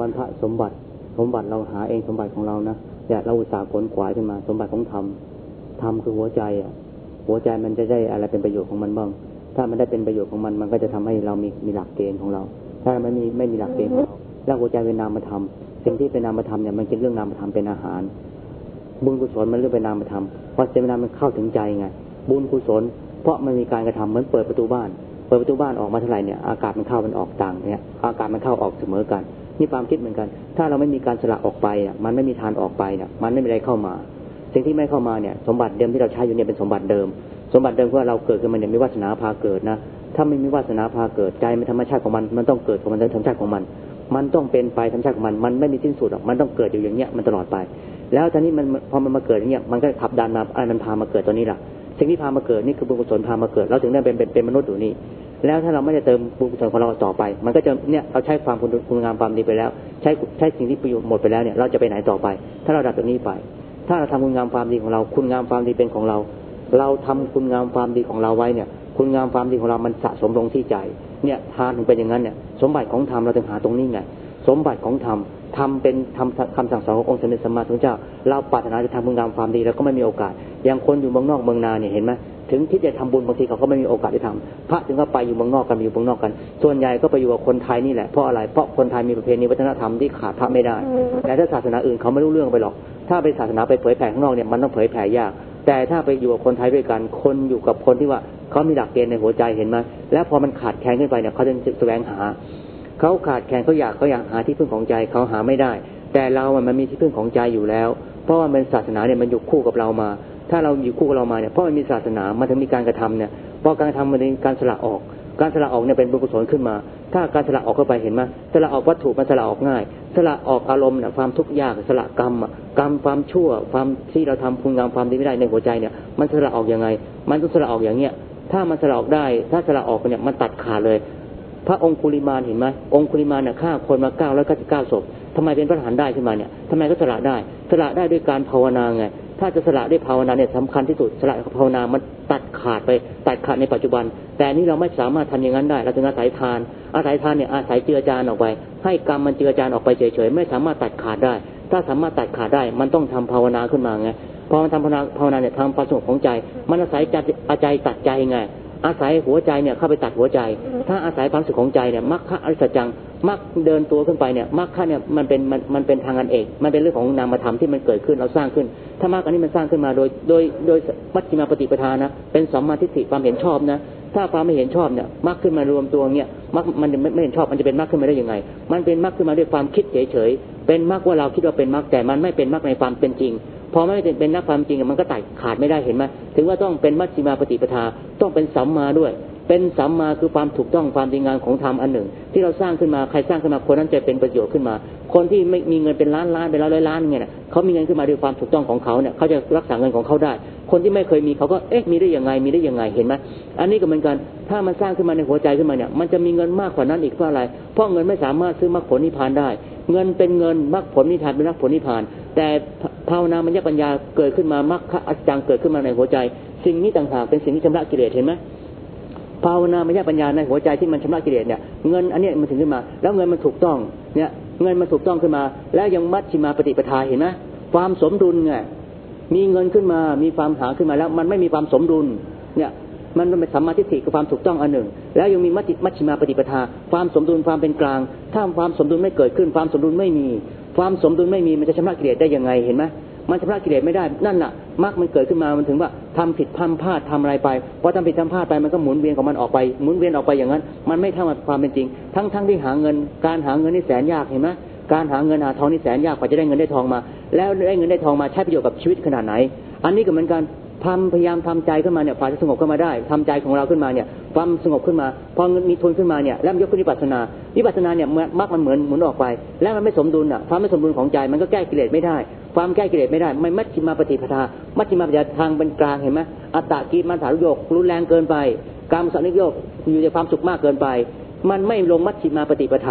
วันพระสมบัติเราหาเองสมบัติของเรานะอย่าเราอุตส่าห์ขนขวายขึ้นมาสมบัติของธรรมคือหัวใจหัวใจมันจะได้อะไรเป็นประโยชน์ของมันบ้างถ้ามันได้เป็นประโยชน์ของมันมันก็จะทำให้เรามีหลักเกณฑ์ของเราถ้ามันไม่มีหลักเกณฑ์ของเราแล้วหัวใจเป็นนามธรรมสิ่งที่เป็นนามธรรมเนี่ยมันกินเรื่องนามธรรมเป็นอาหารบุญกุศลมันเรื่องเป็นนามธรรมเพราะเจตนามันเข้าถึงใจไงบุญกุศลเพราะมันมีการกระทำเหมือนเปิดประตูบ้านออกมาเท่าไหร่เนี่ยอากาศมันเข้ามันออกต่างเนี่ยอากาศมันเข้าออกเสมอกันนี่ความคิดเหมือนกันถ้าเราไม่มีการสละออกไปเนี่ยมันไม่มีทานออกไปเนี่ยมันไม่มีอะไรเข้ามาสิ่งที่ไม่เข้ามาเนี่ยสมบัติเดิมที่เราใช้อยู่เนี่ยเป็นสมบัติเดิมเพราะเราเกิดขึ้นมาเนี่ยมีวาสนาพาเกิดนะถ้าไม่มีวาสนาพาเกิดใจมันธรรมชาติของมันต้องเกิดของมันธรรมชาติของมันต้องเป็นไปธรรมชาติของมันไม่มีสิ้นสุดหรอกมันต้องเกิดอยู่อย่างเงี้ยมันตลอดไปแล้วตอนนี้มันพอมันมาเกิดอย่างเงี้ยมันก็ขับดันมามันพามาเกิดตัวนี้ล่ะสิ่งที่พามาเกิดนี่คือบุญกุศลพามาเกิดเราถึงได้เป็นมนุษย์อยู่นี่แล้วถ้าเราไม่ได้เติมบุญกุศลของเราต่อไปมันก็จะเนี่ยเราใช้ความคุณงามความดีไปแล้วใช้สิ่งที่ประโยชน์หมดไปแล้วเนี่ยเราจะไปไหนต่อไปถ้าเราดับตรงนี้ไปถ้าเราทำคุณงามความดีของเราคุณงามความดีเป็นของเราทำคุณงามความดีของเราไว้เนี่ยคุณงามความดีของเรามันสะสมลงที่ใจเนี่ยทานถึงเป็นอย่างนั้นเนี่ยสมบัติของธรรมเราถึงหาตรงนี้ไงสมบัติของธรรมเป็นคำสั่งสอนขององค์สมเด็จสัมมาสัมพุทธเจ้าเราปรารถนาจะทำคุณงามความดีแล้วก็ไม่มีโอกาสอย่างคนอยู่เมืองนอกเมืองนาเนี่ยเห็นไหมถึงที่จะทำบุญบางทีเขาก็ไม่มีโอกาสได้ทำพระถึงก็ไปอยู่เมืองนอกกันอยู่เมืองนอกกันส่วนใหญ่ก็ไปอยู่กับคนไทยนี่แหละเพราะอะไรเพราะคนไทยมีประเพณีวัฒนธรรมที่ขาดพระไม่ได้แต่ถ้าศาสนาอื่นเขาไม่รู้เรื่องไปหรอกถ้าไปศาสนาไปเผยแผ่ข้างนอกเนี่ยมันต้องเผยแผ่ยากแต่ถ้าไปอยู่กับคนไทยด้วยกันคนอยู่กับคนที่ว่าเขามีหลักเกณฑ์ในหัวใจเห็นไหมแล้วพอมันขาดแคลนขึ้นไปเนี่ยเขาจะแสวงหาเขาขาดแคลนเขาอยากหาที่พึ่งของใจเขาหาไม่ได้แต่เรามันมีที่พึ่งของใจอยู่แล้วเพราะว่าเป็นศาสนาเนี่ยมันอยู่คู่กับเรามาถ้าเราอยู่คู่กับเรามาเนี่ยเพราะมันมีศาสนามันถึงมีการกระทำเนี่ยพอการกระทำมันเป็นการสละออกเนี่ยเป็นบุญกุศลขึ้นมาถ้าการสละออกเข้าไปเห็นไหมสละออกวัตถุมันสละออกง่ายสละออกอารมณ์เนี่ยความทุกข์ยากสละกรรมความชั่วความที่เราทำคุณงามความดีไม่ได้ในหัวใจเนี่ยมันสละออกยังไงมันต้องสละออกอย่างเงี้ยถ้ามันสละออกได้ถ้าสละออกเนี่ยมันตัดขาดเลยพระองคุลิมานเห็นไหมองคุลิมานเนี่ยฆ่าคนมา999 ศพทำไมเป็นพระอรหันต์ได้ขึ้นมาเนี่ยทำไมก็สละได้ด้วยการภาวนาไงถ้าจะสละได้ภาวนาเนี่ยสำคัญที่สุดสละภาวนามันตัดขาดในปัจจุบันแต่นี่เราไม่สามารถทำอย่างนั้นได้เราจึงอาศัยทานเนี่ยอาศัยเจือจานออกไปให้กรรมมันเจือจานออกไปเฉยๆไม่สามารถตัดขาดได้ถ้าสามารถตัดขาดได้มันต้องทำภาวนาขึ้นมาไงพอมันทำภาวนาเนี่ยทำความสงบของใจมันอาศัยใจตัดใจไงอาศัยหัวใจเนี่ยเข้าไปตัดหัวใจถ้าอาศัยความสุขของใจเนี่ยมรรคอริยสัจจังมรรคเดินตัวขึ้นไปเนี่ยมรรคเนี่ยมันเป็นทางอันเอกมันเป็นเรื่องของนามธรรมที่มันเกิดขึ้นเราสร้างขึ้นถ้ามรรคอันนี้มันสร้างขึ้นมาโดยมัชฌิมาปฏิปทานะเป็นสัมมาทิฏฐิความเห็นชอบนะถ้าความไม่เห็นชอบเนี่ยมรรคขึ้นมารวมตัวเนี่ยมรรคมันไม่เห็นชอบมันจะเป็นมรรคขึ้นมาได้ยังไงมันเป็นมรรคขึ้นมาด้วยความคิดเฉยๆเป็นมรรคว่าเราคิดว่าเป็นมรรคแต่มันไม่เป็นมรรคในความเป็นจริงพอไม่เป็นนักความจริงมันก็ตัดขาดไม่ได้เห็นไหมถึงว่าต้องเป็นมัชฌิมาปฏิปทาต้องเป็นสัมมาด้วยเป็นสัมมาคือความถูกต้องความดีงามของธรรมอันหนึ่งที่เราสร้างขึ้นมาใครสร้างขึ้นมาคนนั้นจะเป็นประโยชน์ขึ้นมาคนที่ไม่มีเงินเป็นล้านเป็นร้อยล้านเนี่ยเขามีเงินขึ้นมาด้วยความถูกต้องของเขาเนี่ยเขาจะรักษาเงินของเขาได้คนที่ไม่เคยมีเขาก็มีได้ยังไงเห็นไหมอันนี้ก็เหมือนกันถ้ามันสร้างขึ้นมาในหัวใจขึ้นมาเนี่ยมันจะมีเงินมากกว่านั้นอีกเพราะอะไรเพราะเงินไม่สามารถซื้อมรรคผลนิพพานได้เงินเป็นเงินมรรคผลนิพพานเป็นมรรคผลนิพพานแต่ภาวนามัญญปัญญาเกิดขึ้นมามรรคอัจจังเกิดขึ้นมาในหัวใจสิ่งนี้ต่างหากเป็นสิ่งที่ชำระกิเลสเห็นไหมภาวนามัญญปัญญาในหัวใจที่มันชำระกิเลสเนี่ยเงินอันนี้มันถึงขึ้นมาแล้วเงินมันถูกต้องเนี่ยเงินมันถูกต้องขึ้นมาแล้วยังมัชฌิมาปฏิปทาเห็นไหมความสมดุลไงมีเงินขึ้นมามีความหาขึ้นมาแล้วมันไม่มีความสมดุลเนี่ยมันเป็นสัมมาทิฏฐิคือความถูกต้องอันหนึ่งแล้วยังมีมัชฌิมาปฏิปทาความสมดุลความเป็นกลางถ้าความสมดุลไม่เกิดขึ้นความสมดุลไม่มีมันจะชำระกิเลสได้ยังไงเห็นไหมมันชำระกิเลสไม่ได้นั่นน่ะมรรคมันเกิดขึ้นมามันถึงว่าทำผิดทำพลาดทำอะไรไปพอทำผิดทำพลาดไปมันก็หมุนเวียนของมันออกไปอย่างนั้นมันไม่เท่ากับความเป็นจริงทั้งที่หาเงินการหาเงินนี่แสนยากเห็นไหมการหาเงินหาทองนี่แสนยากกว่าจะได้เงินได้ทองมาแล้วได้เงินได้ทองมาใช้ประโยชน์กับชีวิตขนาดไหนอันนี้ก็เหมือนกันพยายามทำใจขึ้นมาเนี่ยฝ่ายจะสงบขึ้นมาได้ทำใจของเราขึ้นมาเนี่ยความสงบขึ้นมาพอมีทุนขึ้นมาเนี่ยแล้วยกขึ้นวิปัสสนาเนี่ยมรรคมันเหมือนหมุนออกไปแล้วมันไม่สมดุลความไม่สมดุลของใจมันก็แก้กิเลสไม่ได้ความแก้กิเลสไม่ได้ไม่มัชฌิมาปฏิปทามัชฌิมาปฏิปทาทางเป็นกลางเห็นไหมอัตตกิมัฏฐานุโยครุนแรงเกินไปกามสันนิโยคอยู่ในความสุขมากเกินไปมันไม่ลงมัชฌิมาปฏิปทา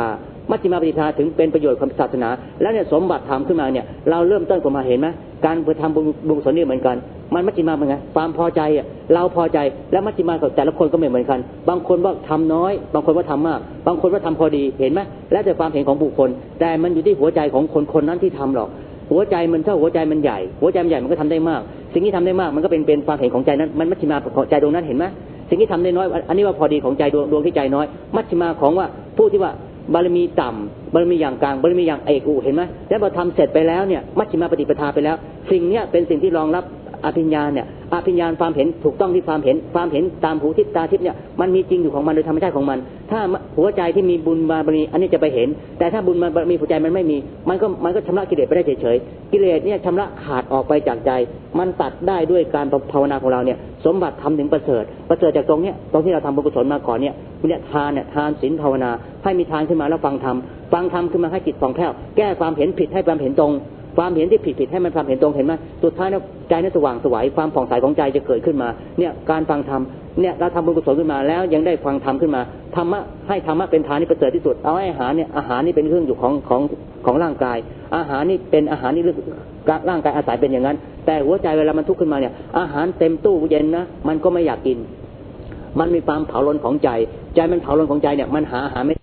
มัชฌิมาปฏิปทาถึงเป็นประโยชน์ของศาสนาแล้วเนี่ยสมบัติธรรมขึ้นมาเนี่ยเราเริ่มต้นกันมาเห็นไหมการทำบุญกุศลนี่เหมือนกันมันมัชฌิมาเป็นไงความพอใจอ่ะเราพอใจแล้วมัชฌิมาแต่ละคนก็ไม่เหมือนกันบางคนว่าทำน้อยบางคนว่าทำมากบางคนว่าทำพอดีเห็นไหมแล้วแต่ความเห็นของบุคคลแต่มันอยู่ที่หัวใจของคนนั้นที่ทำหรอกหัวใจมันถ้าหัวใจมันใหญ่หัวใจมันใหญ่มันก็ทำได้มากสิ่งที่ทำได้มากมันก็เป็นความเห็นของใจนั้นมันมัชฌิมาของใจดวงนั้นเห็นไหมสิ่งที่ทำได้น้อยอันนี้ว่าพอดีของใจดวงที่ใจน้อยมัชฌิมาของว่าผู้ที่ว่าบารมีต่ำบารมีอย่างกลางบารมีอย่างเอกเห็นไหมแล้วพอทำเสร็จไปแล้วเนี่ยมัชฌิมาปฏิปทาไปแล้วสิ่งเนี้ยเป็นสิ่งที่รองรับอภิญญาเนี่ยอภิญญาความเห็นถูกต้องที่ความเห็นตามหูทิพตาทิพเนี่ยมันมีจริงอยู่ของมันโดยธรรมชาติของมันถ้าหัวใจที่มีบุญบารมีอันนี้จะไปเห็นแต่ถ้าบุญบารมีหัวใจมันไม่มีมันก็ชำระกิเลสไปได้เฉยๆกิเลสเนี่ยชำระขาดออกไปจากใจมันตัดได้ด้วยการภาวนาของเราเนี่ยสมบัติทำถึงประเสริฐจากตรงที่เราทำบุญกุศลมาก่อนเนี่ยทานศีลภาวนาให้มีทานขึ้นมาแล้วฟังธรรมขึ้นมาให้จิตผ่องแผ้วแก้ความเห็นผิดให้ความเห็นตรงความเห็นที่ผิดให้มันความเห็นตรงเห็นไหมสุดท้ายแล้วใจนั้นสว่างไสวความผ่องใสของใจจะเกิดขึ้นมาเนี่ยการฟังธรรมเนี่ยเราทำบุญกุศลขึ้นมาแล้วยังได้ฟังธรรมขึ้นมาธรรมะให้ธรรมะเป็นฐานที่ประเสริฐที่สุดเอาอาหารนี่เป็นเครื่องอยู่ของร่างกายอาหารนี่เป็นอาหารนี่ร่างกายอาศัยเป็นอย่างนั้นแต่หัวใจเวลามันทุกข์ขึ้นมาเนี่ยอาหารเต็มตู้เย็นนะมันก็ไม่อยากกินมันมีความเผาลนของใจมันเผาลนของใจเนี่ยมันหาอาหารไม่